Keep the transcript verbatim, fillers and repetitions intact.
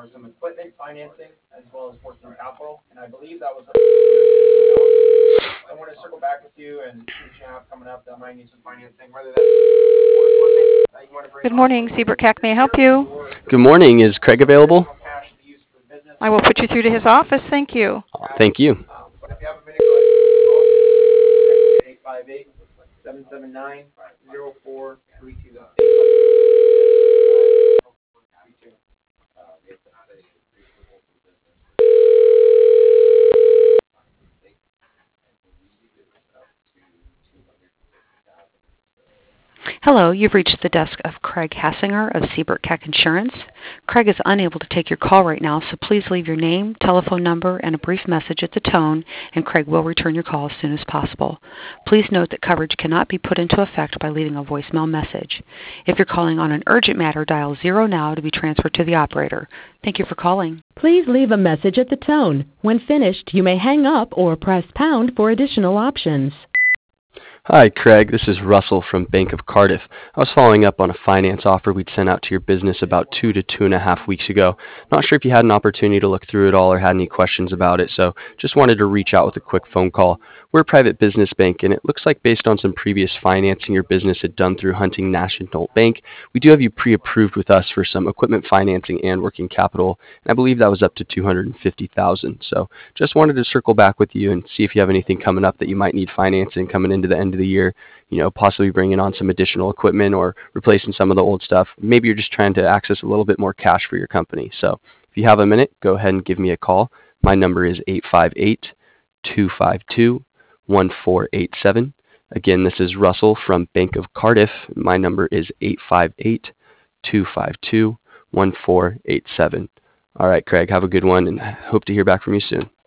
for some equipment financing as well as working capital, and I believe that was. I want to circle back with you and see what you have coming up that might need some financing, whether that's for equipment that you want to bring. Good morning, Siebert C A C. May I help you? Good morning. Is Craig available? I will put you through to his office. Thank you. Oh, thank you. But if you have a minute, go ahead and call eight five eight, seven seven nine, zero four three two. Hello, you've reached the desk of Craig Hassinger of Siebert C A C Insurance. Craig is unable to take your call right now, so please leave your name, telephone number, and a brief message at the tone, and Craig will return your call as soon as possible. Please note that coverage cannot be put into effect by leaving a voicemail message. If you're calling on an urgent matter, dial zero now to be transferred to the operator. Thank you for calling. Please leave a message at the tone. When finished, you may hang up or press pound for additional options. Hi, Craig. This is Russell from Bank of Cardiff. I was following up on a finance offer we'd sent out to your business about two to two and a half weeks ago. Not sure if you had an opportunity to look through it all or had any questions about it, so just wanted to reach out with a quick phone call. We're a private business bank, and it looks like based on some previous financing your business had done through Hunting National Bank, we do have you pre-approved with us for some equipment financing and working capital, and I believe that was up to two hundred fifty thousand dollars. So just wanted to circle back with you and see if you have anything coming up that you might need financing coming into the end of the year, you know, possibly bringing on some additional equipment or replacing some of the old stuff. Maybe you're just trying to access a little bit more cash for your company. So if you have a minute, go ahead and give me a call. My number is eight five eight, two five two, one four eight seven. Again, this is Russell from Bank of Cardiff. My number is eight five eight, two five two, one four eight seven. All right, Craig, have a good one, and hope to hear back from you soon.